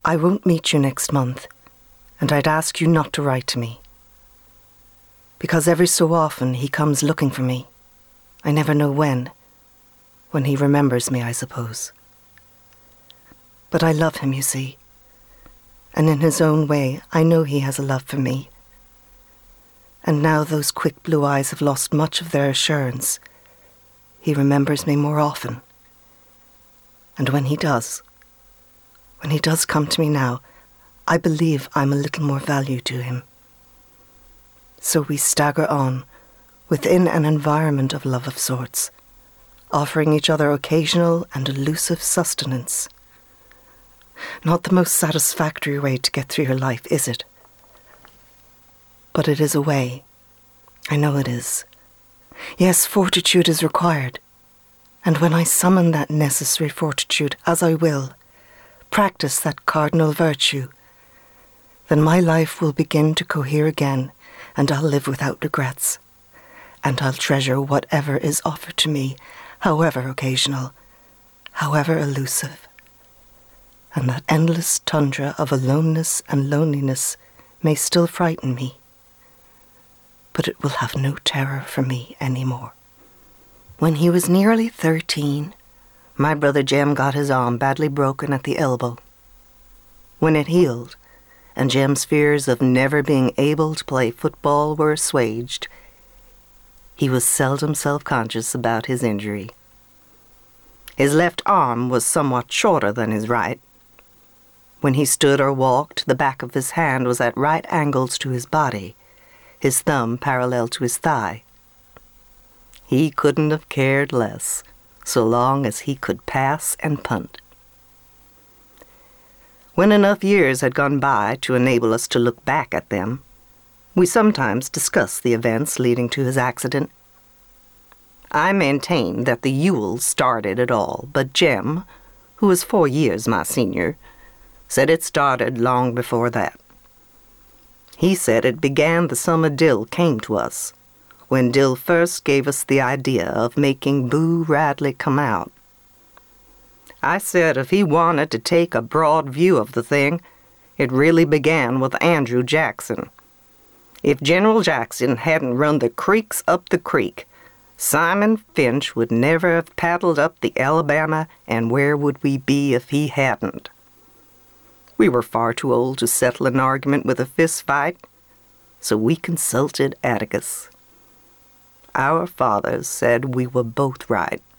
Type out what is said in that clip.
I won't meet you next month, and I'd ask you not to write to me. Because every so often he comes looking for me. I never know when he remembers me, I suppose. But I love him, you see. And in his own way, I know he has a love for me. And now those quick blue eyes have lost much of their assurance. He remembers me more often. And when he does come to me now, I believe I'm a little more value to him. So we stagger on, within an environment of love of sorts, offering each other occasional and elusive sustenance. Not the most satisfactory way to get through your life, is it? But it is a way. I know it is. Yes, fortitude is required. And when I summon that necessary fortitude, as I will, practice that cardinal virtue, then my life will begin to cohere again, and I'll live without regrets. And I'll treasure whatever is offered to me, however occasional, however elusive. And that endless tundra of aloneness and loneliness may still frighten me, but it will have no terror for me anymore. When he was nearly 13, my brother Jem got his arm badly broken at the elbow. When it healed, and Jem's fears of never being able to play football were assuaged, he was seldom self-conscious about his injury. His left arm was somewhat shorter than his right. When he stood or walked, the back of his hand was at right angles to his body, his thumb parallel to his thigh. He couldn't have cared less, so long as he could pass and punt. When enough years had gone by to enable us to look back at them, we sometimes discussed the events leading to his accident. I maintain that the Ewells started it all, but Jem, who was 4 years my senior, said it started long before that. He said it began the summer Dill came to us, when Dill first gave us the idea of making Boo Radley come out. I said if he wanted to take a broad view of the thing, it really began with Andrew Jackson. If General Jackson hadn't run the creeks up the creek, Simon Finch would never have paddled up the Alabama, and where would we be if he hadn't? We were far too old to settle an argument with a fist fight, so we consulted Atticus. Our fathers said we were both right.